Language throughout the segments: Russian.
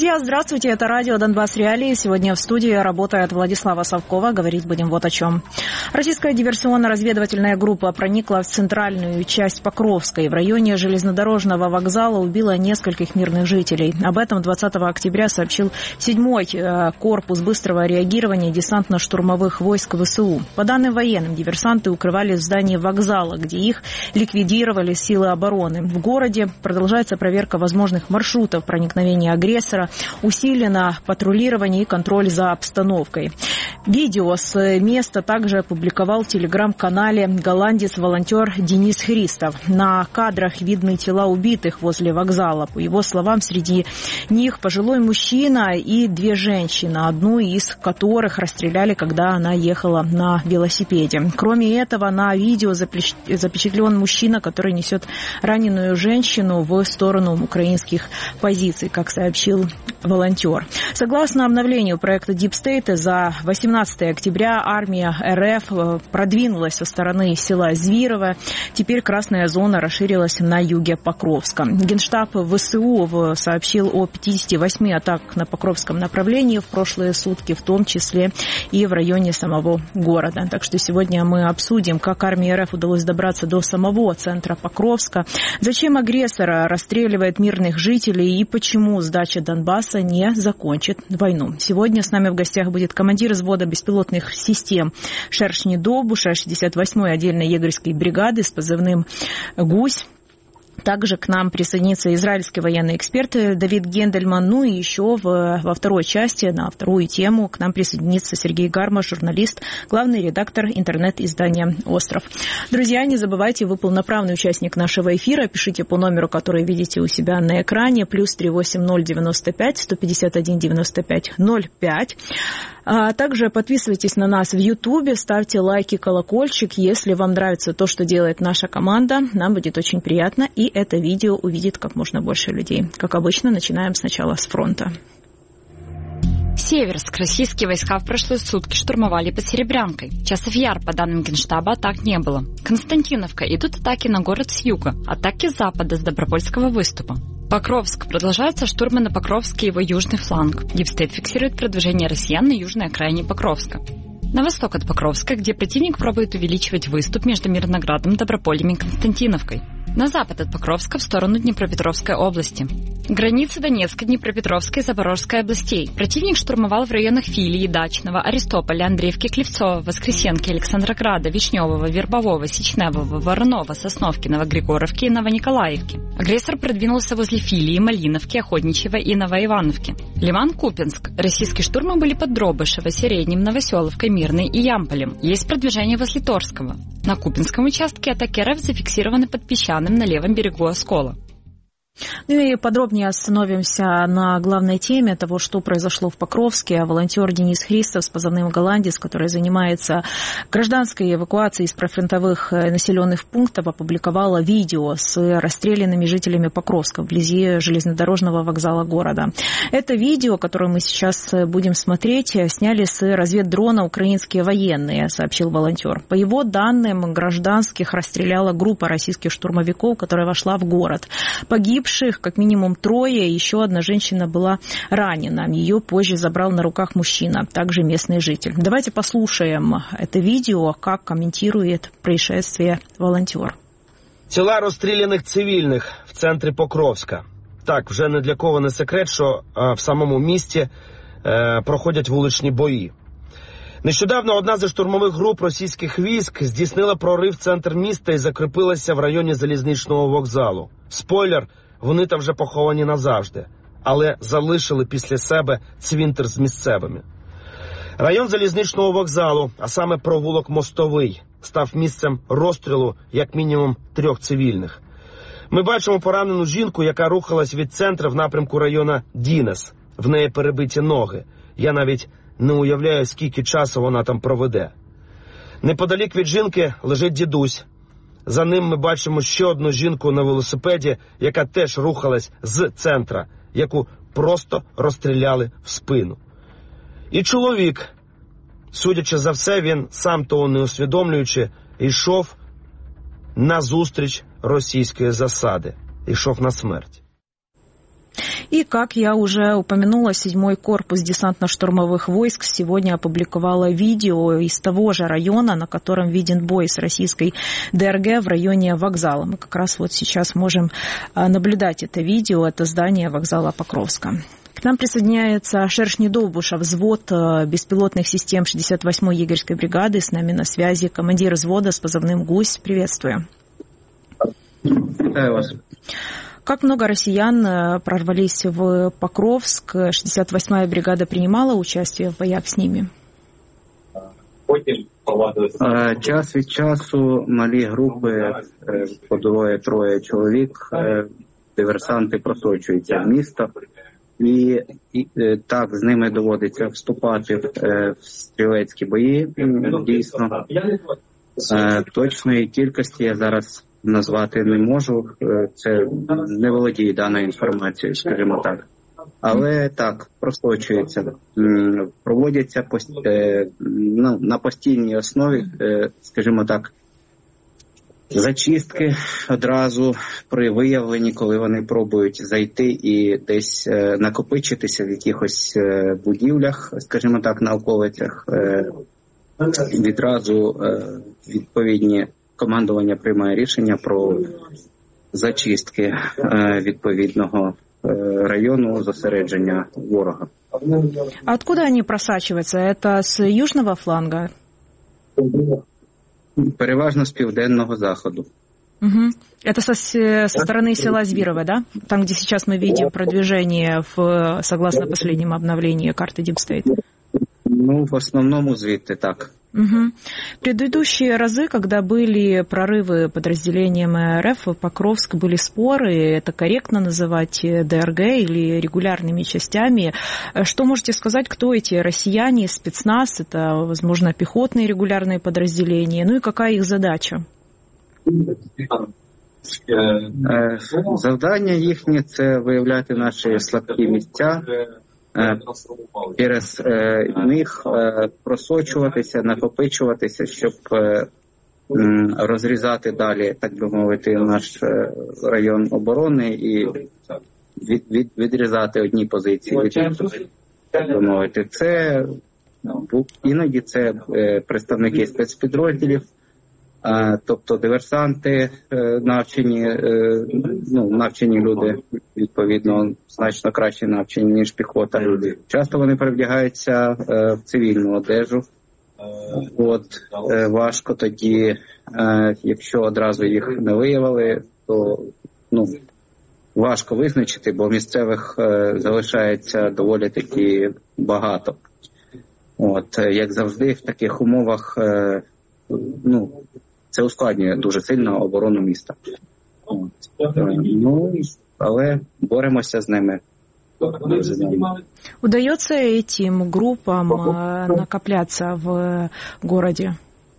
Друзья, здравствуйте, это радио «Донбасс Реалии». Сегодня в студии работает Владислава Совкова. Говорить будем вот о чем. Российская диверсионно-разведывательная группа проникла в центральную часть Покровской. В районе железнодорожного вокзала убила нескольких мирных жителей. Об этом 20 октября сообщил 7-й корпус быстрого реагирования десантно-штурмовых войск ВСУ. По данным военным, диверсанты укрывались в здании вокзала, где их ликвидировали силы обороны. В городе продолжается проверка возможных маршрутов проникновения агрессора. Усилено патрулирование и контроль за обстановкой. Видео с места также опубликовал в телеграм-канале голландец-волонтер Денис Христов. На кадрах видны тела убитых возле вокзала. По его словам, среди них пожилой мужчина и 2 женщины, одну из которых расстреляли, когда она ехала на велосипеде. Кроме этого, на видео запечатлен мужчина, который несет раненую женщину в сторону украинских позиций, как сообщил волонтер. Согласно обновлению проекта Deep State, за 18 октября армия РФ продвинулась со стороны села Звирово. Теперь красная зона расширилась на юге Покровска. Генштаб ВСУ сообщил о 58 атаках на Покровском направлении в прошлые сутки, в том числе и в районе самого города. Так что сегодня мы обсудим, как армии РФ удалось добраться до самого центра Покровска, зачем агрессор расстреливает мирных жителей и почему сдача Донбасса не закончит войну. Сегодня с нами в гостях будет командир взвода беспилотных систем «Шершни Довбуша» 68-й отдельной егерской бригады с позывным «Гусь». Также к нам присоединится израильский военный эксперт Давид Гендельман. Ну и еще во второй части, на вторую тему, к нам присоединится Сергей Гармаш, журналист, главный редактор интернет-издания «Остров». Друзья, не забывайте, вы полноправный участник нашего эфира. Пишите по номеру, который видите у себя на экране, +380 95 151 95 05. А также подписывайтесь на нас в Ютубе, ставьте лайки, колокольчик. Если вам нравится то, что делает наша команда, нам будет очень приятно, и это видео увидит как можно больше людей. Как обычно, начинаем сначала с фронта. Северск. Российские войска в прошлые сутки штурмовали под Серебрянкой. Часов Яр, по данным Генштаба, атак не было. Константиновка. Идут атаки на город с юга, атаки с запада, с Добропольского выступа. Покровск. Продолжаются штурмы на Покровске и его южный фланг. Дипстейт фиксирует продвижение россиян на южной окраине Покровска. На восток от Покровска, где противник пробует увеличивать выступ между Мирноградом, Доброполем и Константиновкой. На запад от Покровска в сторону Днепропетровской области. Границы Донецкой, Днепропетровской и Запорожской областей. Противник штурмовал в районах Филии, Дачного, Аристополя, Андреевки, Клевцова, Воскресенки, Александрограда, Вишневого, Вербового, Сечневого, Воронова, Сосновки, Новогригоровки и Новониколаевки. Агрессор продвинулся возле Филии, Малиновки, Охотничьего и Новоивановки. Лиман-Купинск. Российские штурмы были под Дробышево, Середним, Новоселовкой, Мирной и Ямполем. Есть продвижение возле Торского. На Купинском участке атаки РФ зафиксированы под Песчаным на левом берегу Оскола. Ну и подробнее остановимся на главной теме того, что произошло в Покровске. Волонтер Денис Христов с позывным «Голландец», который занимается гражданской эвакуацией из прифронтовых населенных пунктов, опубликовала видео с расстрелянными жителями Покровска вблизи железнодорожного вокзала города. Это видео, которое мы сейчас будем смотреть, сняли с разведдрона украинские военные, сообщил волонтер. По его данным, гражданских расстреляла группа российских штурмовиков, которая вошла в город. Погибших как минимум 3, еще одна женщина была ранена. Ее позже забрал на руках мужчина, также местный житель. Давайте послушаем это видео, как комментирует происшествие волонтер. Тіла розстріляних цивільних в центрі Покровська. Так, вже не для кого не секрет, що в самому місті проходять вуличні бої. Нещодавно одна зі штурмових груп російських військ здійснила прорив в центр міста і закріпилася в районі залізничного вокзалу. Спойлер, вони там вже поховані назавжди, але залишили після себе цвинтар з місцевими. Район залізничного вокзалу, а саме провулок Мостовий, став місцем розстрілу як мінімум 3 цивільних. Ми бачимо поранену жінку, яка рухалась від центру в напрямку району Дінес. В неї перебиті ноги. Я навіть не уявляю, скільки часу вона там проведе. Неподалік від жінки лежить дідусь. За ним ми бачимо ще одну жінку на велосипеді, яка теж рухалась з центра, яку просто розстріляли в спину. І чоловік, судячи за все, він сам того не усвідомлюючи, йшов на зустріч російської засади, йшов на смерть. И, как я уже упомянула, 7-й корпус десантно-штурмовых войск сегодня опубликовала видео из того же района, на котором виден бой с российской ДРГ в районе вокзала. Мы как раз вот сейчас можем наблюдать это видео, это здание вокзала Покровска. К нам присоединяется Шершни Довбуша, взвод беспилотных систем 68-й егерской бригады. С нами на связи командир взвода с позывным «Гусь». Приветствую. Витаю вас. Как много россиян прорвались в Покровск? 68-я бригада принимала участие в боях с ними? Час від часу малі групи, по двоє-троє чоловік, диверсанти просочуються в місто. І так, з ними доводиться вступати в стрілецькі бої, дійсно. Точної кількості я зараз назвати не можу, це не володію даною інформацією, скажімо так. Але так, просочується, проводяться на постійній основі, скажімо так, зачистки одразу при виявленні, коли вони пробують зайти і десь накопичитися в якихось будівлях, скажімо так, на околицях. Відразу відповідні командування приймає рішення про зачистки відповідного району зосередження ворога. А откуда они просачиваются? Это с южного фланга? Переважно з південного заходу. Угу. Это со стороны села Звирово, да? Там, где сейчас мы видим продвижение согласно последнему обновлению карты Deep State. Ну, в основному звідти, так. Угу. Предыдущие разы, когда были прорывы подразделением РФ в Покровск, были споры, это корректно называть ДРГ или регулярными частями. Что можете сказать, кто эти россияне, спецназ, это, возможно, пехотные регулярные подразделения, ну и какая их задача? Завдання їхнє – це виявляти наші слабкі місця, через них просочуватися, накопичуватися, щоб розрізати далі, так би мовити, наш район оборони і відрізати одні позиції від інших, так би мовити. Це іноді це представники спецпідрозділів, тобто диверсанти, навчені люди, відповідно, значно краще навчені, ніж піхота. Часто вони перевдягаються в цивільну одежу. Важко тоді, якщо одразу їх не виявили, то важко визначити, бо місцевих залишається доволі таки багато. Як завжди, в таких умовах, це ускладнює дуже сильно оборону міста. Але боремося з ними. Удается этим группам накопляться в городе?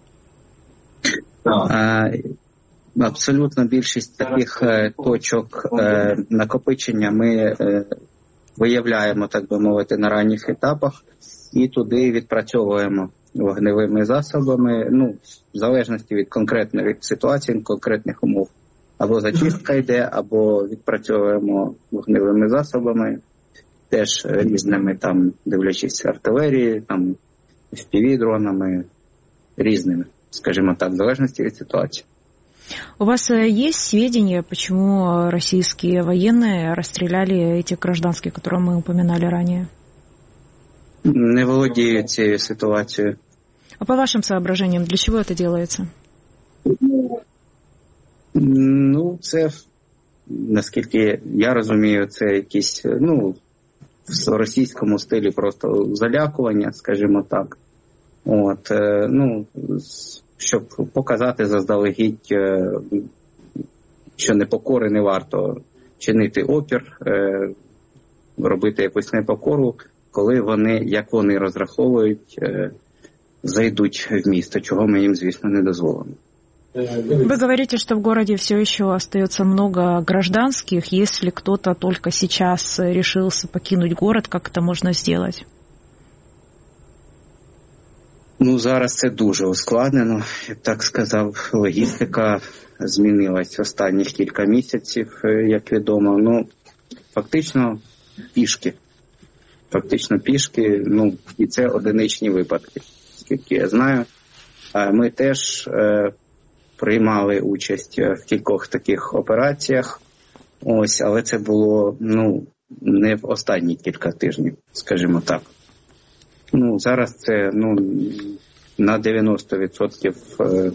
Абсолютно більшість таких точок накопичення ми виявляємо, так би мовити, на ранніх етапах і туди відпрацьовуємо вогневими засобами, в залежності від конкретної ситуації, конкретних умов. Або зачистка йде, або відпрацьовуємо вогневими засобами, теж різними, дивлячись артилерії, FPV-дронами, різними, скажімо так, в залежності від ситуації. У вас есть сведения, почему российские военные расстреляли этих гражданских, которые мы упоминали ранее? Не володію цією ситуацією. А по вашим соображениям, для чего это делается? Це, наскільки я розумію, це якісь, в російському стилі просто залякування, скажімо так. Щоб показати заздалегідь, що непокори не варто чинити опір, робити якусь непокору, коли вони, як вони розраховують, зайдуть в місто, чого ми їм, звісно, не дозволимо. Вы говорите, что в городе все еще остается много гражданских. Если кто-то только сейчас решился покинуть город, как это можно сделать? Зараз це дуже ускладнено. Я б так сказав, логістика змінилась останніх кілька місяців, як відомо. Фактично пішки. Фактично пішки, і це одиничні випадки, скільки я знаю. Ми теж приймали участь в кількох таких операціях, але це було, не в останні кілька тижнів, скажімо так. Зараз це, на 90%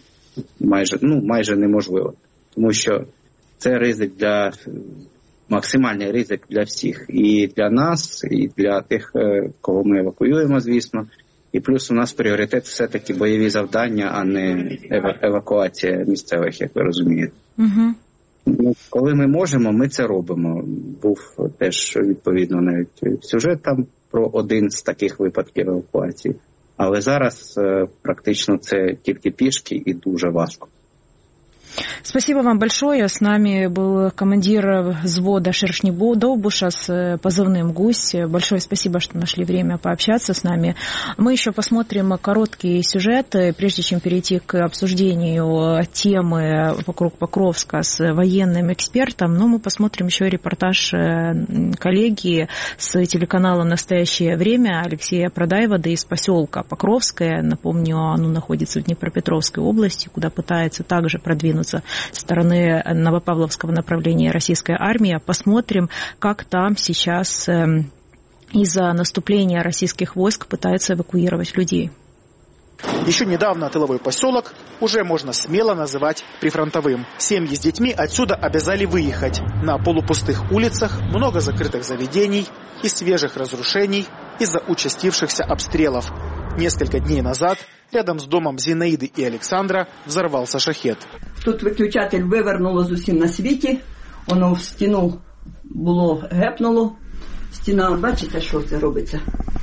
майже неможливо. Тому що це ризик максимальний ризик для всіх. І для нас, і для тих, кого ми евакуюємо, звісно. І плюс у нас пріоритет все-таки бойові завдання, а не евакуація місцевих, як ви розумієте. Угу. Коли ми можемо, ми це робимо. Був теж, відповідно, навіть сюжет там про один з таких випадків евакуації. Але зараз практично це тільки пішки і дуже важко. Спасибо вам большое. С нами был командир взвода Шершни-Довбуша с позывным «Гусь». Большое спасибо, что нашли время пообщаться с нами. Мы еще посмотрим короткий сюжет, прежде чем перейти к обсуждению темы вокруг Покровска с военным экспертом. Но мы посмотрим еще репортаж коллеги с телеканала «Настоящее время» Алексея Продаева из поселка Покровское. Напомню, оно находится в Днепропетровской области, куда пытается также продвинуться со стороны Новопавловского направления российская армия. Посмотрим, как там сейчас из-за наступления российских войск пытаются эвакуировать людей. Еще недавно тыловой поселок уже можно смело называть прифронтовым. Семьи с детьми отсюда обязали выехать. На полупустых улицах много закрытых заведений и свежих разрушений из-за участившихся обстрелов. Несколько дней назад рядом с домом Зинаиды и Александра взорвался шахет. Тут виключатель вивернуло з усім на світі, воно в стіну гепнуло. Стіна, бачите, що це робиться?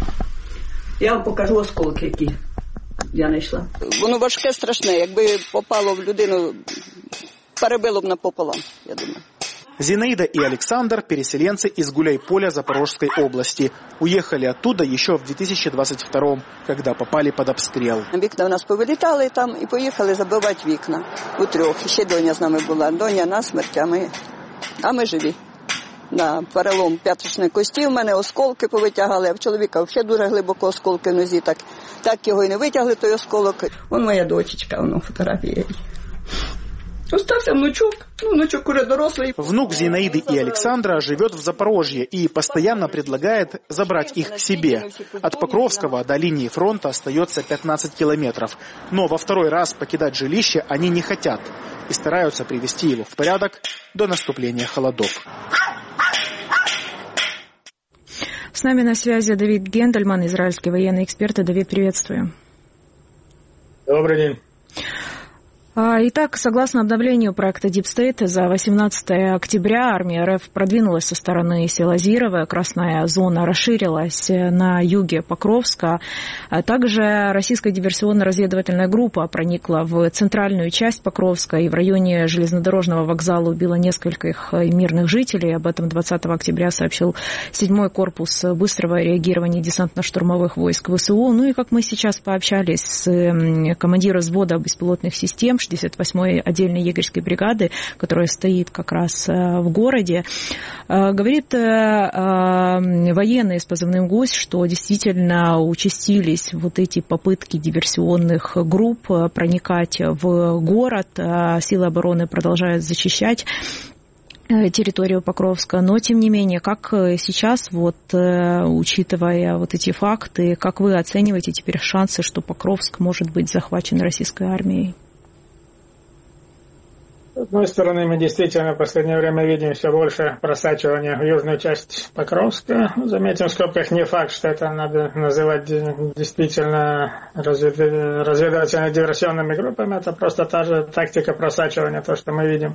Я вам покажу осколки, які я знайшла. Воно важке, страшне, якби попало в людину, перебило б напополам, я думаю. Зинаида и Александр – переселенцы из Гуляйполя Запорожской области. Уехали оттуда еще в 2022-м, когда попали под обстрел. Вікна у нас повилітали там і поїхали забивати вікна утрьох. Ще доня з нами була. Доня насмерть, а ми живі. На перелом п'яточної кості в мене осколки повитягали, а в чоловіка взагалі дуже глибоко осколки в нозі. Так його і не витягли, той осколок. Вон моя дочечка, воно фотографія. Остался внучок уже дорослый. Внук Зинаиды и Александра живет в Запорожье и постоянно предлагает забрать их к себе. От Покровского до линии фронта остается 15 километров. Но во второй раз покидать жилище они не хотят и стараются привести его в порядок до наступления холодов. С нами на связи Давид Гендельман, израильский военный эксперт. Давид, приветствую. Добрый день. Итак, согласно обновлению проекта Deep State, за 18 октября армия РФ продвинулась со стороны села Зировая, красная зона расширилась на юге Покровска. Также российская диверсионно-разведывательная группа проникла в центральную часть Покровска и в районе железнодорожного вокзала убила нескольких мирных жителей. Об этом 20 октября сообщил 7-й корпус быстрого реагирования десантно-штурмовых войск ВСУ. Ну и как мы сейчас пообщались с командиром взвода беспилотных систем 68-й отдельной егерской бригады, которая стоит как раз в городе, говорит военные с позывным «Гусь», что действительно участились вот эти попытки диверсионных групп проникать в город. Силы обороны продолжают защищать территорию Покровска, но тем не менее, как сейчас, учитывая вот эти факты, как вы оцениваете теперь шансы, что Покровск может быть захвачен российской армией? С одной стороны, мы действительно в последнее время видим все больше просачивания в южную часть Покровска. Заметим, в скобках не факт, что это надо называть действительно разведывательно-диверсионными группами. Это просто та же тактика просачивания, то, что мы видим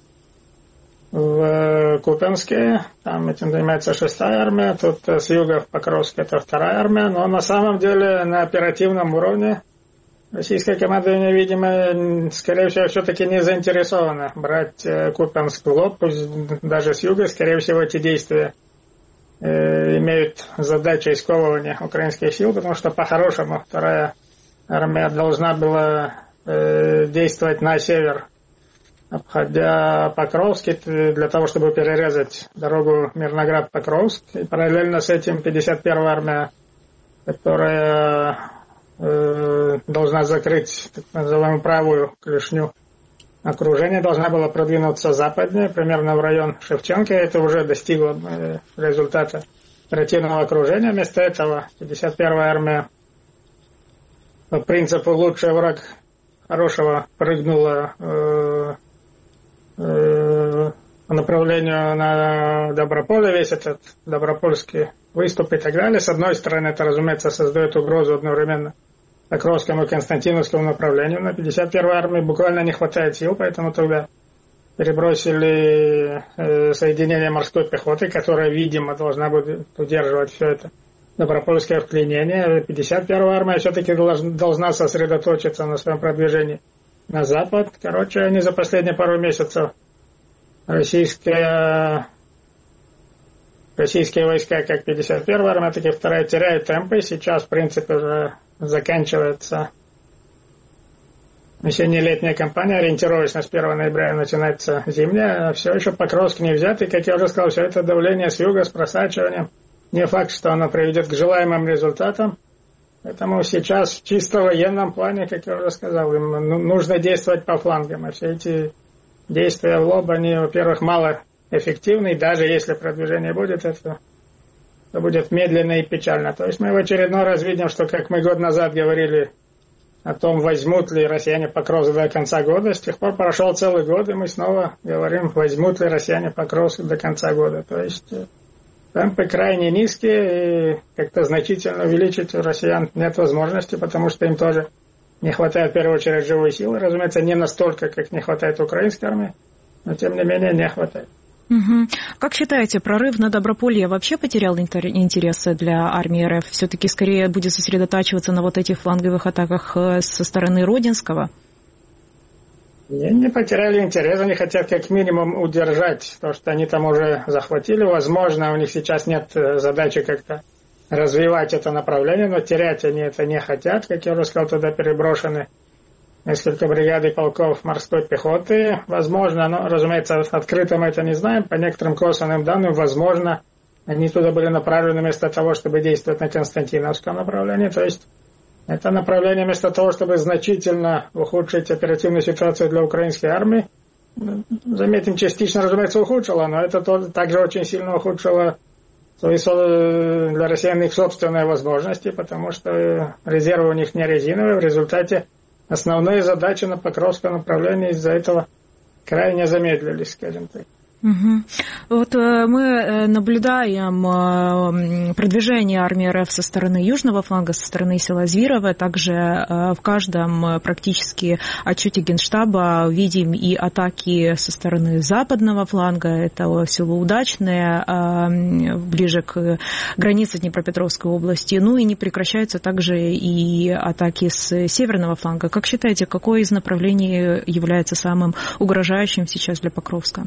в Купенске. Там этим занимается 6-я армия, тут с юга в Покровске это 2-я армия. Но на самом деле на оперативном уровне российское командование, видимо, скорее всего, все-таки не заинтересовано брать Купенск в лоб, пусть даже с юга. Скорее всего, эти действия имеют задачу сковывания украинских сил, потому что, по-хорошему, 2-я армия должна была действовать на север обходя Покровский, для того, чтобы перерезать дорогу Мирноград-Покровск. И параллельно с этим 51-я армия, которая должна закрыть так называемую правую клешню окружения, должна была продвинуться западнее, примерно в район Шевченки. Это уже достигло результата оперативного окружения. Вместо этого 51-я армия по принципу «лучший враг хорошего» прыгнула по направлению на Доброполе, весь этот Добропольский выступ и так далее. С одной стороны, это, разумеется, создает угрозу одновременно Покровскому и Константиновскому направлению. На 51-й армии буквально не хватает сил, поэтому тогда перебросили соединение морской пехоты, которая, видимо, должна будет удерживать все это Добропольское вклинение. 51-я армия все-таки должна сосредоточиться на своем продвижении на запад. Короче, они за последние пару месяцев российские войска, как 51-я армия, так и 2-я, теряют темпы. Сейчас, в принципе, уже заканчивается весенне-летняя кампания, ориентируясь на 1 ноября начинается зимняя. Все еще Покровск не взят, и, как я уже сказал, все это давление с юга, с просачиванием. Не факт, что оно приведет к желаемым результатам. Поэтому сейчас в чисто военном плане, как я уже сказал, им нужно действовать по флангам. И все эти действия в лоб, они, во-первых, мало эффективны, и даже если продвижение будет, это будет медленно и печально. То есть мы в очередной раз видим, что, как мы год назад говорили о том, возьмут ли россияне Покровск до конца года, с тех пор прошел целый год, и мы снова говорим, возьмут ли россияне Покровск до конца года. То есть темпы крайне низкие, и как-то значительно увеличить у россиян нет возможности, потому что им тоже не хватает, в первую очередь, живой силы. Разумеется, не настолько, как не хватает украинской армии, но, тем не менее, не хватает. Угу. Как считаете, прорыв на Доброполье вообще потерял интересы для армии РФ? Все-таки скорее будет сосредотачиваться на вот этих фланговых атаках со стороны Родинского? Не потеряли интерес, они хотят как минимум удержать то, что они там уже захватили. Возможно, у них сейчас нет задачи как-то развивать это направление, но терять они это не хотят. Как я уже сказал, туда переброшены несколько бригад и полков морской пехоты. Возможно, но, разумеется, открыто мы это не знаем. По некоторым косвенным данным, возможно, они туда были направлены вместо того, чтобы действовать на Константиновском направлении. То есть это направление вместо того, чтобы значительно ухудшить оперативную ситуацию для украинской армии. Заметим, частично, разумеется, ухудшило, но это также очень сильно ухудшило для россиян их собственные возможности, потому что резервы у них не резиновые. В результате основные задачи на Покровском направлении из-за этого крайне замедлились, скажем так. Угу. Вот мы наблюдаем продвижение армии РФ со стороны южного фланга, со стороны села Звирово. Также в каждом практически отчете Генштаба видим и атаки со стороны западного фланга. Это село Удачное, ближе к границе Днепропетровской области. Ну и не прекращаются также и атаки с северного фланга. Как считаете, какое из направлений является самым угрожающим сейчас для Покровска?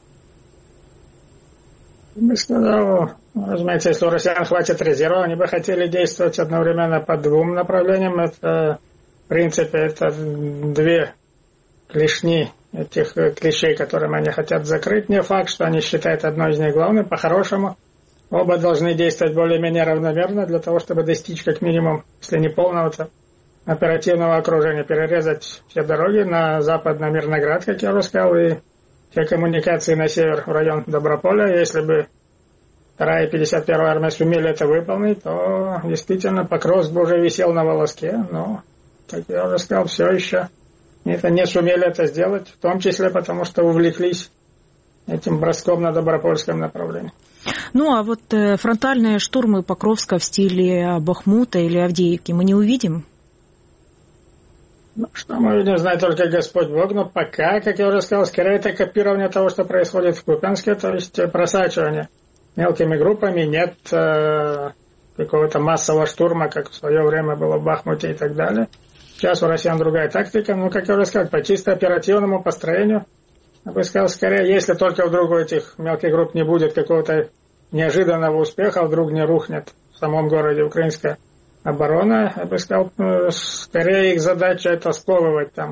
Я бы сказал, разумеется, если у россиян хватит резерва, они бы хотели действовать одновременно по двум направлениям. Это, в принципе, это две клешни этих клещей, которыми они хотят закрыть. Не факт, что они считают одной из них главной. По-хорошему, оба должны действовать более-менее равномерно для того, чтобы достичь как минимум, если не полного-то, оперативного окружения, перерезать все дороги на запад, на Мирноград, как я уже сказал, и все коммуникации на север, в район Доброполя. Если бы 2-я и 51-я армия сумели это выполнить, то действительно Покровск бы уже висел на волоске. Но, как я уже сказал, все еще не сумели это сделать, в том числе потому, что увлеклись этим броском на Добропольском направлении. Ну, а вот фронтальные штурмы Покровска в стиле Бахмута или Авдеевки мы не увидим? Ну, что мы видим, знает только Господь Бог, но пока, как я уже сказал, скорее это копирование того, что происходит в Купянске, то есть просачивание мелкими группами, нет какого-то массового штурма, как в свое время было в Бахмуте и так далее. Сейчас у россиян другая тактика, но, как я уже сказал, по чисто оперативному построению, я бы сказал, скорее, если только вдруг у этих мелких групп не будет какого-то неожиданного успеха, вдруг не рухнет в самом городе украинская оборона, я бы сказал, скорее их задача это сковывать там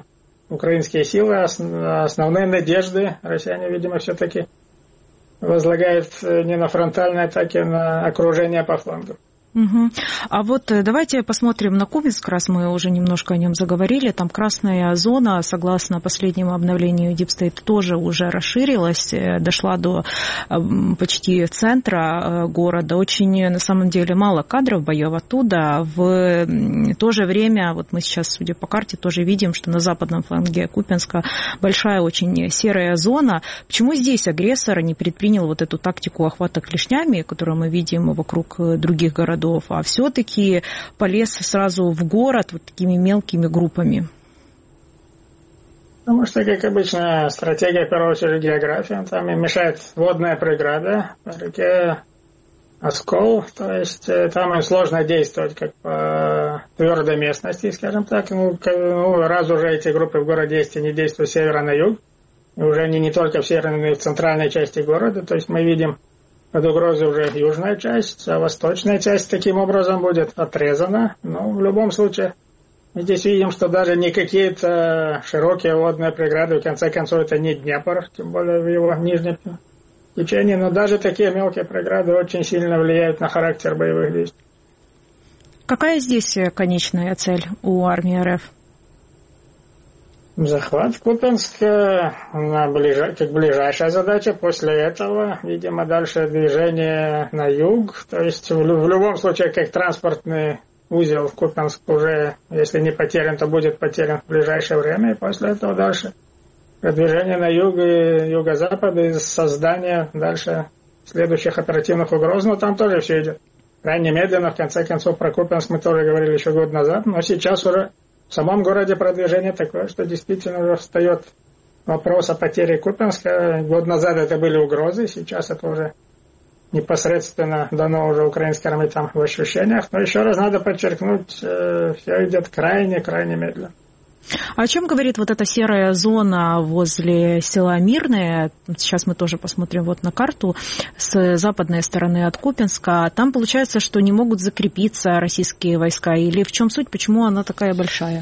украинские силы, основные надежды россияне, видимо, все-таки возлагают не на фронтальные атаки, а на окружение по флангу. Угу. А вот давайте посмотрим на Купенск, раз мы уже немножко о нем заговорили. Там красная зона, согласно последнему обновлению Deep State, тоже уже расширилась, дошла до почти центра города. Очень, на самом деле, мало кадров боев оттуда. В то же время, вот мы сейчас, судя по карте, тоже видим, что на западном фланге Купенска большая очень серая зона. Почему здесь агрессор не предпринял вот эту тактику охвата клешнями, которую мы видим вокруг других городов, а все-таки полез сразу в город вот такими мелкими группами? Потому что, как обычно, стратегия, в первую очередь, география. Там им мешает водная преграда по реке Оскол. То есть там им сложно действовать как по твердой местности, скажем так. Раз уже эти группы в городе есть, они действуют с севера на юг. И уже они не только в северной, но и в центральной части города. То есть мы видим под угрозой уже южная часть, а восточная часть таким образом будет отрезана. Но в любом случае мы здесь видим, что даже не какие-то широкие водные преграды, в конце концов это не Днепр, тем более в его нижнем течении, но даже такие мелкие преграды очень сильно влияют на характер боевых действий. Какая здесь конечная цель у армии РФ? Захват Купенска как ближайшая задача. После этого, видимо, дальше движение на юг. То есть в любом случае, как транспортный узел в Купенск уже, если не потерян, то будет потерян в ближайшее время. И после этого дальше продвижение на юг и юго-запад и создание дальше следующих оперативных угроз. Но там тоже все идет крайне медленно. В конце концов, про Купенск мы тоже говорили еще год назад. Но сейчас уже в самом городе продвижение такое, что действительно уже встает вопрос о потере Купенска. Год назад это были угрозы, сейчас это уже непосредственно дано уже украинской армии там в ощущениях. Но еще раз надо подчеркнуть, все идет крайне медленно. А о чем говорит вот эта серая зона возле села Мирное? Сейчас мы тоже посмотрим вот на карту с западной стороны от Купенска. Там получается, что не могут закрепиться российские войска. Или в чем суть, почему она такая большая?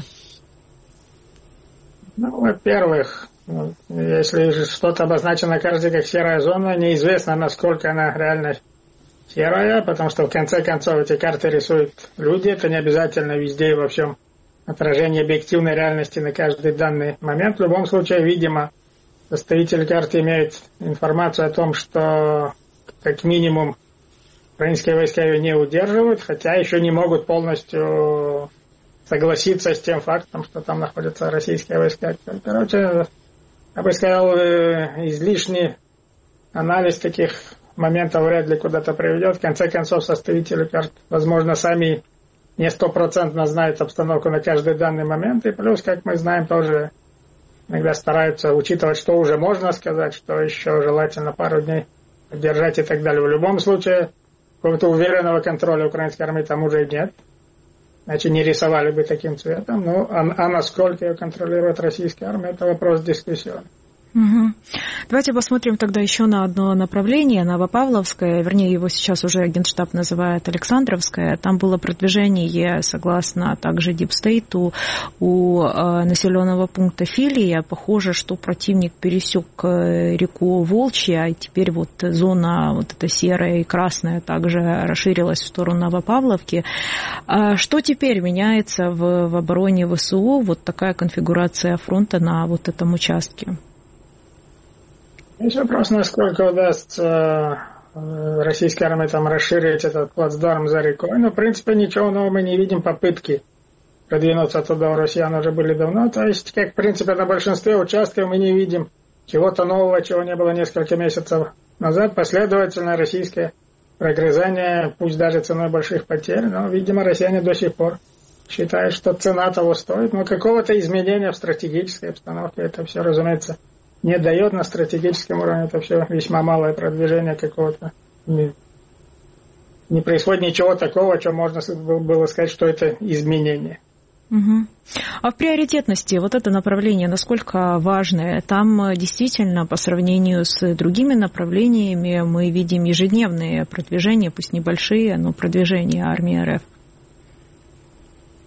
Ну, во-первых, если что-то обозначено на карте как серая зона, неизвестно, насколько она реально серая, потому что в конце концов эти карты рисуют люди. Это не обязательно везде и во всем отражение объективной реальности на каждый данный момент. В любом случае, видимо, составитель карты имеет информацию о том, что как минимум украинские войска ее не удерживают, хотя еще не могут полностью согласиться с тем фактом, что там находятся российские войска. Короче, я бы сказал, излишний анализ таких моментов вряд ли куда-то приведет. В конце концов, составители карт, возможно, сами не 100% знают обстановку на каждый данный момент. И плюс, как мы знаем, тоже иногда стараются учитывать, что уже можно сказать, что еще желательно пару дней держать и так далее. В любом случае, какого-то уверенного контроля украинской армии там уже нет. Иначе не рисовали бы таким цветом. Ну, а насколько ее контролирует российская армия, это вопрос дискуссионный. Угу. Давайте посмотрим тогда еще на одно направление, Новопавловское, вернее, его сейчас уже Генштаб называет Александровское. Там было продвижение, согласно также Deep State, у населенного пункта Филия. Похоже, что противник пересек реку Волчья, и теперь вот зона вот эта серая и красная также расширилась в сторону Новопавловки. Что теперь меняется в обороне ВСУ? Вот такая конфигурация фронта на вот этом участке. Есть вопрос, насколько удастся российской армии там расширить этот плацдарм за рекой. Но, в принципе, ничего нового мы не видим. Попытки продвинуться туда у россиян уже были давно. То есть, как, в принципе, на большинстве участков мы не видим чего-то нового, чего не было несколько месяцев назад. Последовательно российское прогрызание, пусть даже ценой больших потерь, но, видимо, россияне до сих пор считают, что цена того стоит. Но какого-то изменения в стратегической обстановке это все, разумеется, не дает. На стратегическом уровне это все весьма малое продвижение какого-то. Не происходит ничего такого, что можно было сказать, что это изменение. Угу. А в приоритетности вот это направление насколько важное? Там действительно по сравнению с другими направлениями мы видим ежедневные продвижения, пусть небольшие, но продвижения армии РФ.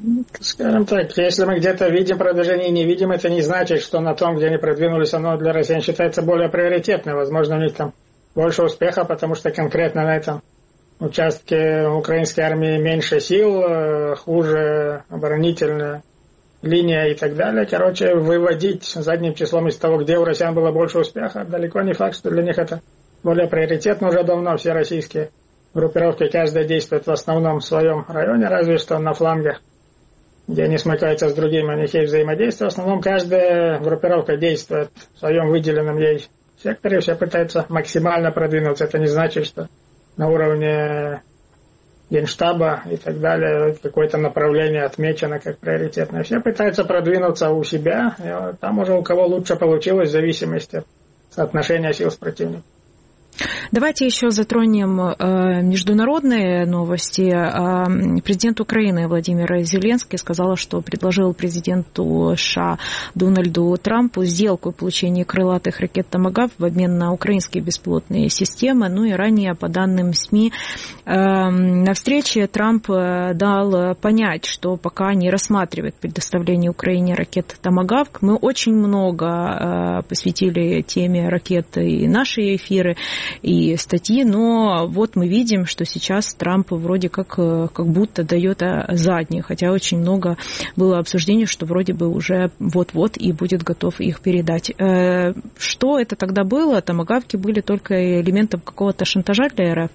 Скажем так, если мы где-то видим продвижение и не видим, это не значит, что на том, где они продвинулись, оно для россиян считается более приоритетным. Возможно, у них там больше успеха, потому что конкретно на этом участке украинской армии меньше сил, хуже оборонительная линия и так далее. Короче, выводить задним числом из того, где у россиян было больше успеха, далеко не факт, что для них это более приоритетно. Уже давно все российские группировки, каждая действует в основном в своем районе, разве что на флангах, где они смыкаются с другими, у них есть взаимодействие. В основном каждая группировка действует в своем выделенном ей секторе, все пытаются максимально продвинуться. Это не значит, что на уровне Генштаба и так далее какое-то направление отмечено как приоритетное. Все пытаются продвинуться у себя, и там уже у кого лучше получилось в зависимости от соотношения сил с противником. Давайте еще затронем международные новости. Президент Украины Владимир Зеленский сказал, что предложил президенту США Дональду Трампу сделку о получении крылатых ракет «Томагавк» в обмен на украинские беспилотные системы. Ну и ранее, по данным СМИ, на встрече Трамп дал понять, что пока не рассматривает предоставление Украине ракет «Томагавк». Мы очень много посвятили теме ракет и наши эфиры, и статьи, но вот мы видим, что сейчас Трамп вроде как будто дает задние, хотя очень много было обсуждений, что вроде бы уже вот-вот и будет готов их передать. Что это тогда было? Томагавки были только элементом какого-то шантажа для РФ?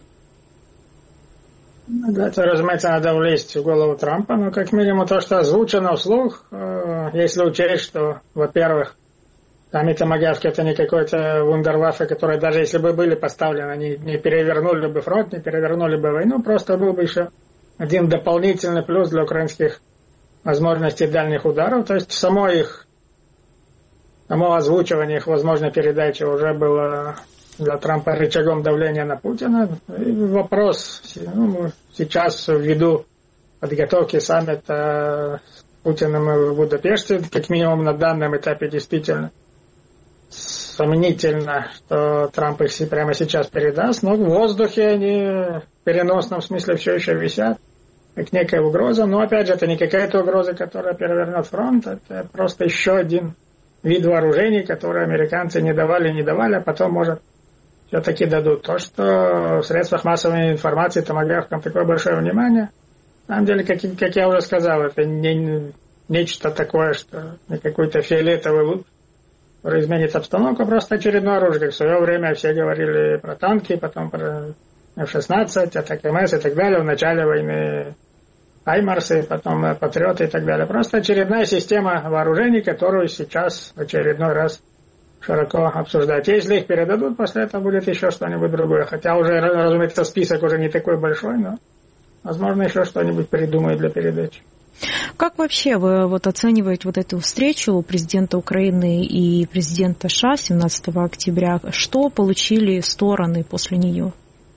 Это, разумеется, надо влезть в голову Трампа, но как минимум то, что озвучено вслух, если учесть, что, во-первых, там и томагавки это не какой-то вундерваффе, который даже если бы были поставлены, они не перевернули бы фронт, не перевернули бы войну, просто был бы еще один дополнительный плюс для украинских возможностей дальних ударов. То есть само озвучивание их возможной передачи уже было для Трампа рычагом давления на Путина. И вопрос сейчас ввиду подготовки саммита с Путиным в Будапеште, как минимум на данном этапе действительно сомнительно, что Трамп их прямо сейчас передаст, но в воздухе они в переносном смысле все еще висят, как некая угроза. Но опять же, это не какая-то угроза, которая перевернет фронт, это просто еще один вид вооружений, которые американцы не давали, а потом, может, все-таки дадут. То, что в средствах массовой информации томагавкам такое большое внимание, на самом деле, как я уже сказал, это не нечто такое, что не какой-то фиолетовый луч, который изменит обстановку, просто очередное оружие. Как в свое время все говорили про танки, потом про F-16, АТАКМС и так далее. В начале войны Хаймарсы, потом Патриоты и так далее. Просто очередная система вооружений, которую сейчас в очередной раз широко обсуждать. Если их передадут, после этого будет еще что-нибудь другое. Хотя уже, разумеется, список уже не такой большой, но, возможно, еще что-нибудь придумают для передачи. Как вообще вы оцениваете эту встречу президента Украины и президента США 17 октября? Что получили стороны после нее?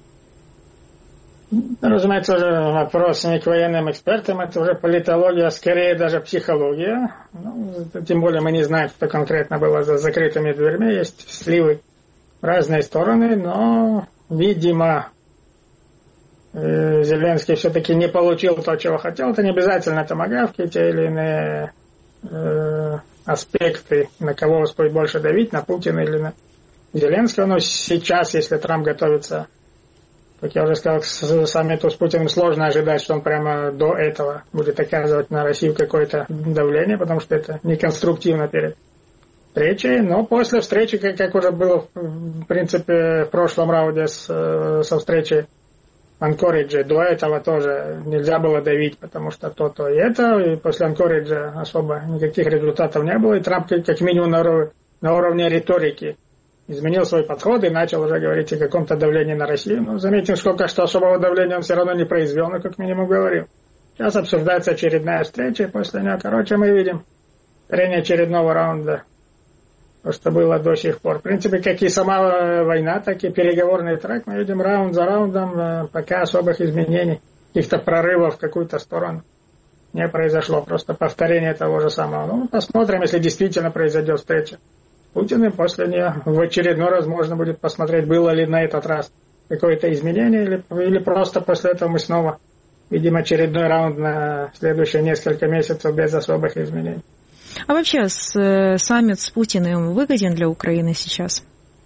Разумеется, уже вопрос не к военным экспертам, это уже политология, скорее даже психология. Тем более мы не знаем, что конкретно было за закрытыми дверьми. Есть сливы в разные стороны, но, видимо, Зеленский все-таки не получил то, чего хотел. Это не обязательно томагавки, те или иные аспекты, на кого успеть больше давить, на Путина или на Зеленского. Но сейчас, если Трамп готовится, как я уже сказал, к саммиту с Путиным, сложно ожидать, что он прямо до этого будет оказывать на Россию какое-то давление, потому что это неконструктивно перед встречей. Но после встречи, как уже было, в принципе, в прошлом раунде со встречей в Анкоридже, до этого тоже нельзя было давить, потому что то и это. И после Анкориджа особо никаких результатов не было. И Трамп, как минимум, на уровне риторики изменил свой подход и начал уже говорить о каком-то давлении на Россию. Но заметим, что особого давления он все равно не произвел, но как минимум говорил. Сейчас обсуждается очередная встреча, и после нее, мы видим трение очередного раунда, то, что было до сих пор. В принципе, как и сама война, так и переговорный трек, мы видим раунд за раундом, пока особых изменений, каких-то прорывов в какую-то сторону не произошло. Просто повторение того же самого. Посмотрим, если действительно произойдет встреча Путина, после нее в очередной раз можно будет посмотреть, было ли на этот раз какое-то изменение, или просто после этого мы снова видим очередной раунд на следующие несколько месяцев без особых изменений. А вообще саммит с Путиным выгоден для Украины сейчас?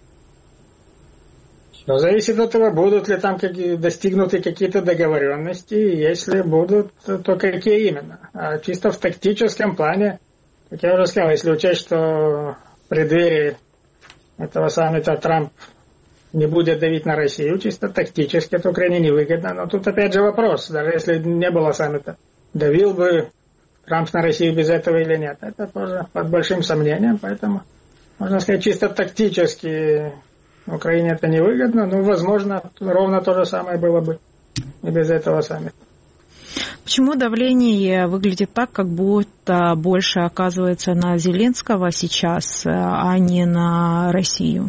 Но зависит от того, будут ли там достигнуты какие-то договоренности, если будут, то какие именно. А чисто в тактическом плане, как я уже сказал, если учесть, что в преддверии этого саммита Трамп не будет давить на Россию, чисто тактически это Украине невыгодно. Но тут опять же вопрос, даже если не было саммита, давил бы Трамп на Россию без этого или нет. Это тоже под большим сомнением, поэтому, можно сказать, чисто тактически Украине это невыгодно, но, возможно, ровно то же самое было бы и без этого саммита. Почему давление выглядит так, как будто больше оказывается на Зеленского сейчас, а не на Россию?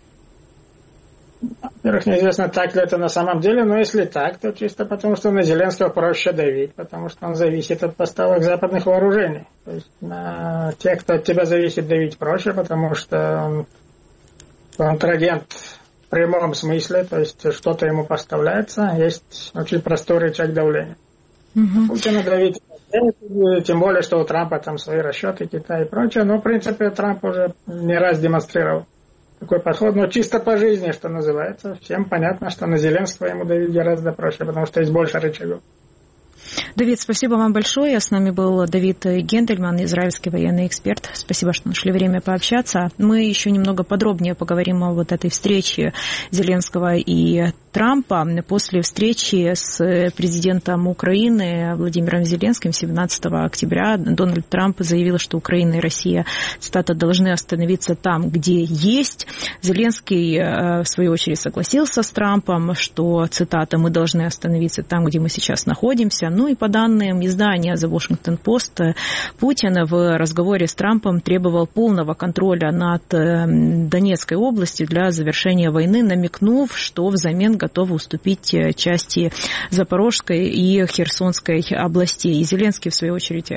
Во-первых, неизвестно, так ли это на самом деле, но если так, то чисто потому, что на Зеленского проще давить, потому что он зависит от поставок западных вооружений. То есть на тех, кто от тебя зависит, давить проще, потому что он контрагент в прямом смысле, то есть что-то ему поставляется, есть очень простой рычаг давления. Путина давить, тем более, что у Трампа там свои расчеты, Китай и прочее, но в принципе Трамп уже не раз демонстрировал такой подход, но чисто по жизни, что называется. Всем понятно, что на Зеленского ему давить гораздо проще, потому что есть больше рычагов. Давид, спасибо вам большое. С нами был Давид Гендельман, израильский военный эксперт. Спасибо, что нашли время пообщаться. Мы еще немного подробнее поговорим о вот этой встрече Зеленского и Трампа. После встречи с президентом Украины Владимиром Зеленским 17 октября Дональд Трамп заявил, что Украина и Россия, цитата, должны остановиться там, где есть. Зеленский, в свою очередь, согласился с Трампом, что, цитата, мы должны остановиться там, где мы сейчас находимся. Ну и по данным издания The Washington Post, Путин в разговоре с Трампом требовал полного контроля над Донецкой областью для завершения войны, намекнув, что взамен готовы уступить части Запорожской и Херсонской областей. И Зеленский, в свою очередь,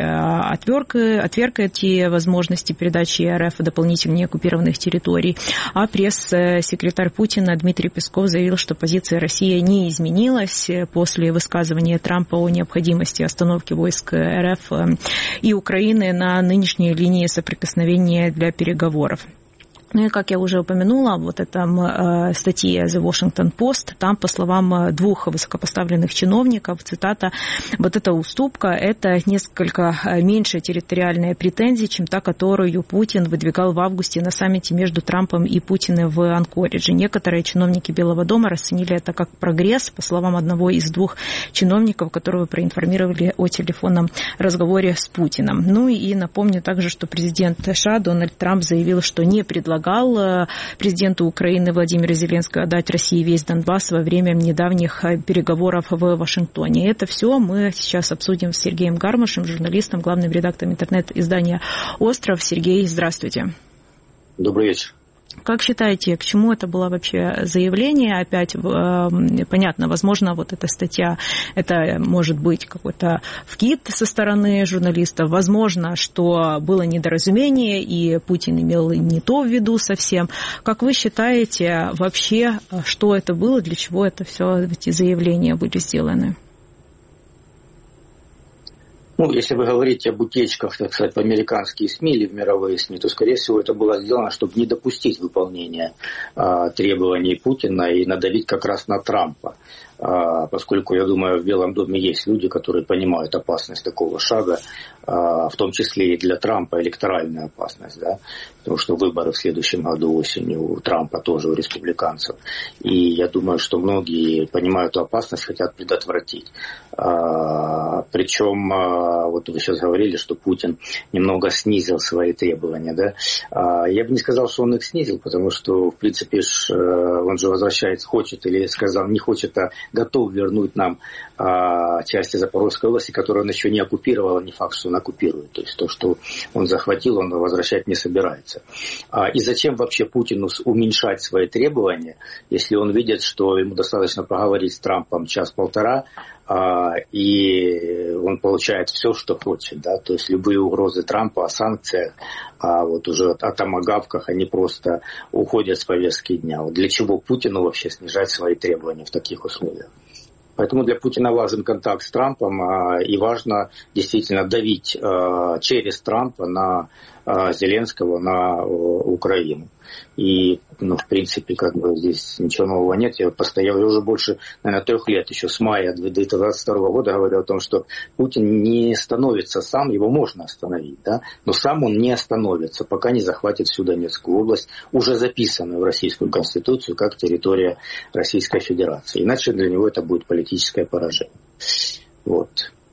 отверг эти возможности передачи РФ дополнительных оккупированных территорий. А пресс-секретарь Путина Дмитрий Песков заявил, что позиция России не изменилась после высказывания Трампа о необходимости остановки войск РФ и Украины на нынешней линии соприкосновения для переговоров. Ну и, как я уже упомянула, вот эта статья The Washington Post, там, по словам двух высокопоставленных чиновников, цитата, вот эта уступка – это несколько меньше территориальная претензия, чем та, которую Путин выдвигал в августе на саммите между Трампом и Путиным в Анкоридже. Некоторые чиновники Белого дома расценили это как прогресс, по словам одного из двух чиновников, которого проинформировали о телефонном разговоре с Путиным. Ну и напомню также, что президент США Дональд Трамп заявил, что не предлагал президенту Украины Владимиру Зеленскому отдать России весь Донбасс во время недавних переговоров в Вашингтоне. Это все мы сейчас обсудим с Сергеем Гармашем, журналистом, главным редактором интернет-издания «Остров». Сергей, здравствуйте. Добрый вечер. Как считаете, к чему это было вообще заявление? Опять, понятно, возможно, вот эта статья, это может быть какой-то вкид со стороны журналистов. Возможно, что было недоразумение, и Путин имел не то в виду совсем. Как вы считаете, вообще, что это было, для чего это все, эти заявления были сделаны? Ну, если вы говорите об утечках, так сказать, в американские СМИ или в мировые СМИ, то, скорее всего, это было сделано, чтобы не допустить выполнения требований Путина и надавить как раз на Трампа. Поскольку, я думаю, в Белом доме есть люди, которые понимают опасность такого шага, в том числе и для Трампа электоральная опасность, да, потому что выборы в следующем году осенью у Трампа тоже, у республиканцев. И я думаю, что многие понимают эту опасность, хотят предотвратить. Причем, вот вы сейчас говорили, что Путин немного снизил свои требования, да. Я бы не сказал, что он их снизил, потому что, в принципе, он же возвращается, хочет или сказал, не хочет, а готов вернуть нам части Запорожской области, которую он еще не оккупировал, не факт, что он оккупирует. То есть то, что он захватил, он возвращать не собирается. И зачем вообще Путину уменьшать свои требования, если он видит, что ему достаточно поговорить с Трампом час-полтора, и он получает все, что хочет, да, то есть любые угрозы Трампа о санкциях, вот уже о томагавках, они просто уходят с повестки дня. Вот для чего Путину вообще снижать свои требования в таких условиях? Поэтому для Путина важен контакт с Трампом, и важно действительно давить через Трампа на Зеленского, на Украину. И, в принципе, здесь ничего нового нет. Я постоянно уже больше, наверное, 3 лет, еще с мая 2022 года говорю о том, что Путин не становится сам, его можно остановить, да, но сам он не остановится, пока не захватит всю Донецкую область, уже записанную в Российскую Конституцию как территория Российской Федерации. Иначе для него это будет политическое поражение. Вот.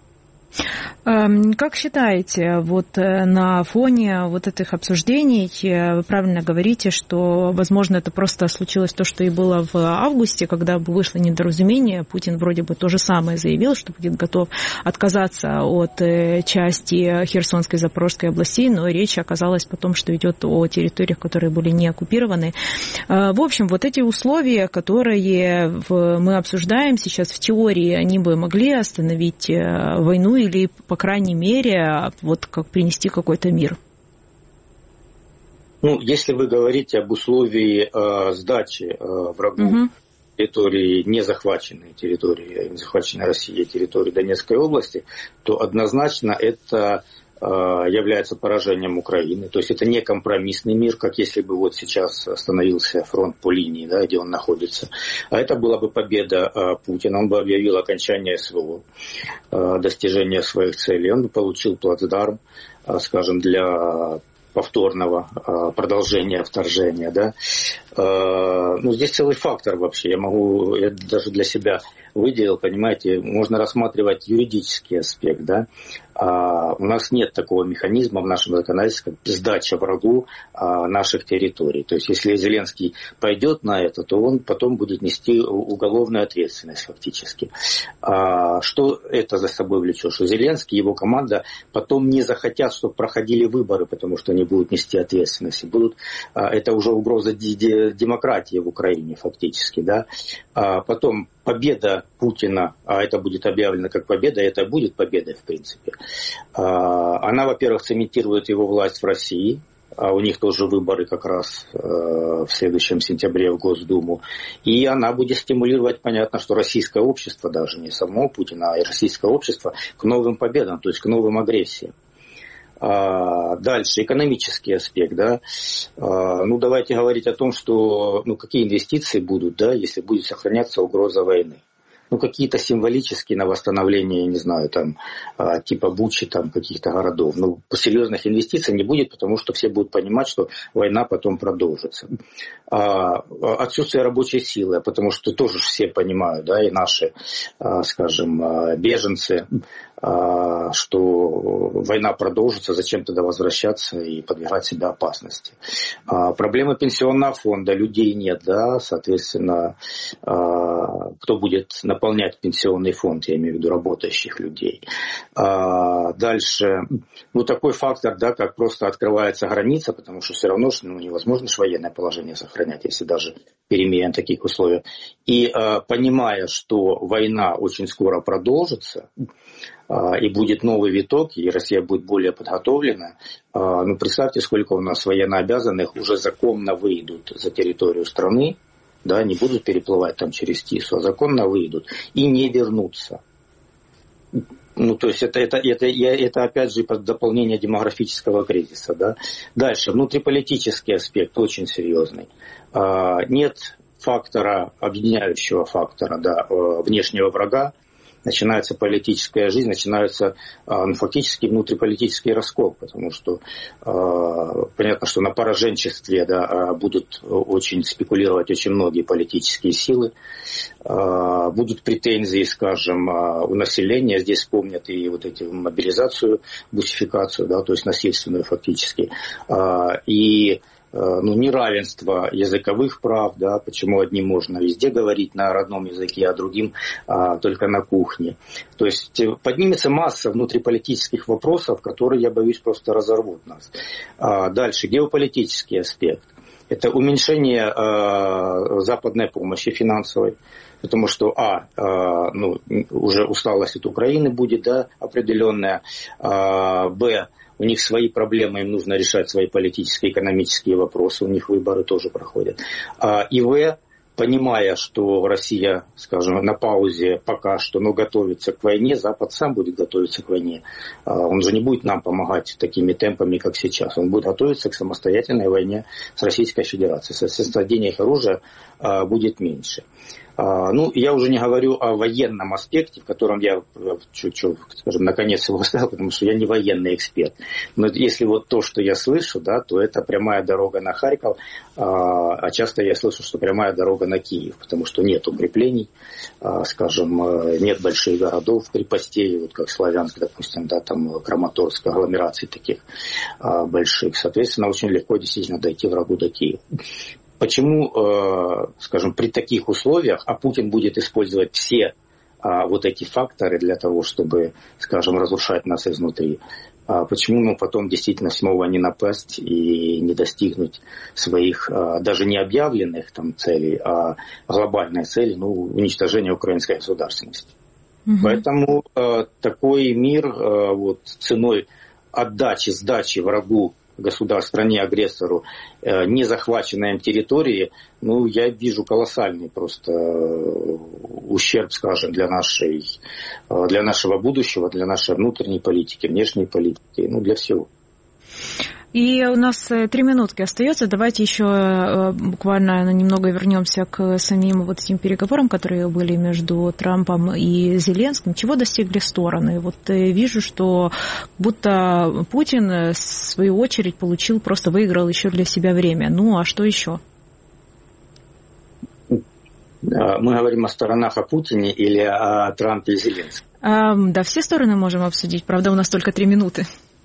Как считаете, на фоне этих обсуждений, вы правильно говорите, что, возможно, это просто случилось то, что и было в августе, когда вышло недоразумение, Путин вроде бы то же самое заявил, что будет готов отказаться от части Херсонской и Запорожской областей, но речь оказалась потом, что идет о территориях, которые были не оккупированы. В общем, эти условия, которые мы обсуждаем сейчас в теории, они бы могли остановить войну или, по крайней мере, как принести какой-то мир? Если вы говорите об условии сдачи врагу территории, не захваченной Россией, территории Донецкой области, то однозначно это является поражением Украины. То есть это не компромиссный мир, как если бы сейчас остановился фронт по линии, да, где он находится. А это была бы победа Путина. Он бы объявил окончание СВО, достижение своих целей. Он бы получил плацдарм, скажем, для повторного продолжения вторжения. Да. Здесь целый фактор вообще. Я даже для себя выделил, понимаете, можно рассматривать юридический аспект, да. У нас нет такого механизма в нашем законодательстве, как сдача врагу наших территорий. То есть, если Зеленский пойдет на это, то он потом будет нести уголовную ответственность фактически. Что это за собой влечет? Что Зеленский и его команда потом не захотят, чтобы проходили выборы, потому что они будут нести ответственность. Это уже угроза демократии в Украине фактически. Да? Потом победа Путина, а это будет объявлено как победа, это будет победой в принципе. Она, во-первых, цементирует его власть в России, а у них тоже выборы как раз в следующем сентябре в Госдуму. И она будет стимулировать, понятно, что российское общество, даже не самого Путина, а и российское общество к новым победам, то есть к новым агрессиям. Дальше, экономический аспект, да. Давайте говорить о том, что, какие инвестиции будут, да, если будет сохраняться угроза войны. Какие-то символические на восстановление, не знаю, типа Бучи, каких-то городов. Серьезных инвестиций не будет, потому что все будут понимать, что война потом продолжится. Отсутствие рабочей силы, потому что тоже все понимают, да, и наши, скажем, беженцы, что война продолжится, зачем тогда возвращаться и подвергать себя опасности. Проблемы пенсионного фонда, людей нет, да, соответственно, кто будет наполнять пенсионный фонд, я имею в виду работающих людей. Дальше, такой фактор, да, как просто открывается граница, потому что все равно невозможно военное положение сохранять, если даже перемирие в таких условиях. И понимая, что война очень скоро продолжится, и будет новый виток, и Россия будет более подготовлена. Представьте, сколько у нас военнообязанных уже законно выйдут за территорию страны, да, не будут переплывать через Тису, а законно выйдут и не вернутся. То есть это опять же дополнение демографического кризиса. Да. Дальше, внутриполитический аспект очень серьезный. Нет фактора, объединяющего фактора, да, внешнего врага. Начинается политическая жизнь, начинается фактически внутриполитический раскол, потому что понятно, что на пораженчестве, да, будут очень спекулировать очень многие политические силы, будут претензии, скажем, у населения, здесь вспомнят и эти мобилизацию, бусификацию, да, то есть насильственную фактически, и неравенство языковых прав, да, почему одним можно везде говорить на родном языке, а другим только на кухне. То есть поднимется масса внутриполитических вопросов, которые, я боюсь, просто разорвут нас. Дальше, геополитический аспект. Это уменьшение западной помощи финансовой, потому что, уже усталость от Украины будет, да, определенная, у них свои проблемы, им нужно решать свои политические, экономические вопросы, у них выборы тоже проходят. И понимая, что Россия, скажем, на паузе пока что, но готовится к войне, Запад сам будет готовиться к войне. Он же не будет нам помогать такими темпами, как сейчас. Он будет готовиться к самостоятельной войне с Российской Федерацией. Соответственно, денег и оружия будет меньше. Ну, я уже не говорю о военном аспекте, в котором я чуть-чуть, скажем, наконец его вставил, потому что я не военный эксперт. Но если вот то, что я слышу, да, то это прямая дорога на Харьков, а часто я слышу, что прямая дорога на Киев, потому что нет укреплений, скажем, нет больших городов, крепостей, вот как Славянск, допустим, да, там Краматорск, агломераций таких больших. Соответственно, очень легко действительно дойти врагу до Киева. Почему, скажем, при таких условиях, а Путин будет использовать все вот эти факторы для того, чтобы, скажем, разрушать нас изнутри, почему потом действительно снова не напасть и не достигнуть своих даже не объявленных там целей, а глобальной цели, уничтожения украинской государственности. Поэтому такой мир вот, ценой отдачи, сдачи врагу стране-агрессору не захваченной им территории, я вижу колоссальный просто ущерб, скажем, для нашего будущего, для нашей внутренней политики, внешней политики, для всего. И у нас 3 минутки остается. Давайте еще буквально немного вернемся к самим вот этим переговорам, которые были между Трампом и Зеленским. Чего достигли стороны? Вот вижу, что будто Путин, в свою очередь, выиграл еще для себя время. А что еще? Мы говорим о сторонах, о Путине или о Трампе и Зеленском? Да, все стороны можем обсудить. Правда, у нас только 3 минуты.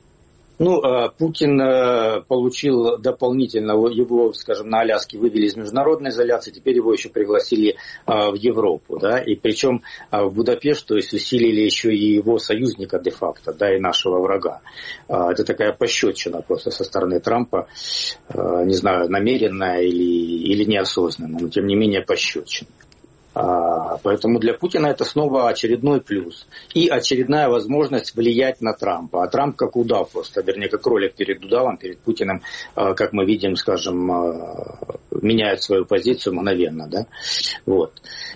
Путин получил дополнительно, его, скажем, на Аляске вывели из международной изоляции, теперь его еще пригласили в Европу, да, и причем в Будапешт, то есть усилили еще и его союзника де-факто, да, и нашего врага. Это такая пощечина просто со стороны Трампа, не знаю, намеренная или неосознанная, но тем не менее пощечина. Поэтому для Путина это снова очередной плюс. И очередная возможность влиять на Трампа. А Трамп как удав просто, вернее, как кролик перед удавом, перед Путиным, как мы видим, скажем, меняет свою позицию мгновенно. Да? Вот.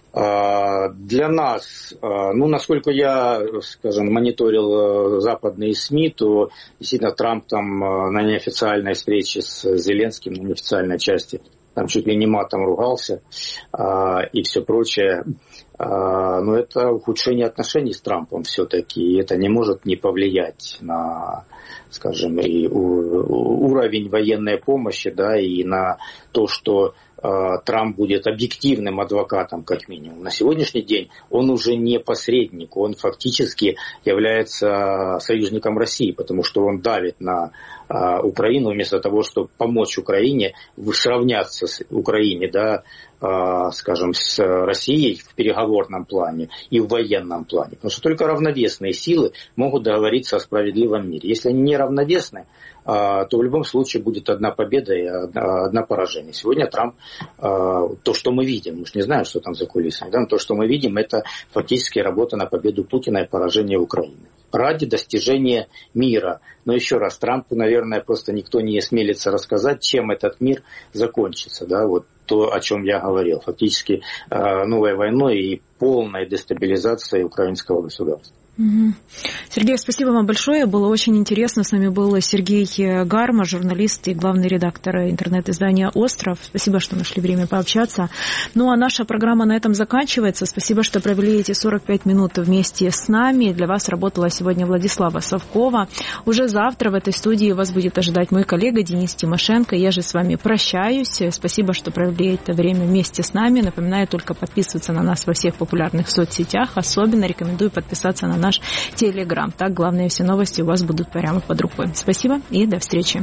Для нас, насколько я, скажем, мониторил западные СМИ, то действительно Трамп там на неофициальной встрече с Зеленским, на неофициальной части, там чуть ли не матом ругался и все прочее. Но это ухудшение отношений с Трампом все-таки. И это не может не повлиять на, скажем, и уровень военной помощи, да, и на то, что Трамп будет объективным адвокатом, как минимум. На сегодняшний день он уже не посредник, он фактически является союзником России, потому что он давит на Украину вместо того, чтобы помочь Украине сравняться с Украиной, да, скажем, с Россией в переговорном плане и в военном плане. Потому что только равновесные силы могут договориться о справедливом мире. Если они не равновесны, то в любом случае будет одна победа и одна поражение. Сегодня Трамп, то, что мы видим, мы же не знаем, что там за кулисами, да, но то, что мы видим, это фактически работа на победу Путина и поражение Украины. Ради достижения мира. Но еще раз, Трампу, наверное, просто никто не осмелится рассказать, чем этот мир закончится. Да? Вот то, о чем я говорил. Фактически новой войной и полной дестабилизацией украинского государства. Сергей, спасибо вам большое. Было очень интересно. С нами был Сергей Гарма, журналист и главный редактор интернет-издания «Остров». Спасибо, что нашли время пообщаться. А наша программа на этом заканчивается. Спасибо, что провели эти 45 минут вместе с нами. Для вас работала сегодня Владислава Совкова. Уже завтра в этой студии вас будет ожидать мой коллега Денис Тимошенко. Я же с вами прощаюсь. Спасибо, что провели это время вместе с нами. Напоминаю, только подписываться на нас во всех популярных соцсетях. Особенно рекомендую подписаться на наш Телеграм. Так, главные все новости у вас будут прямо под рукой. Спасибо и до встречи.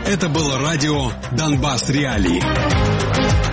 Это было радио «Донбасс Реалии».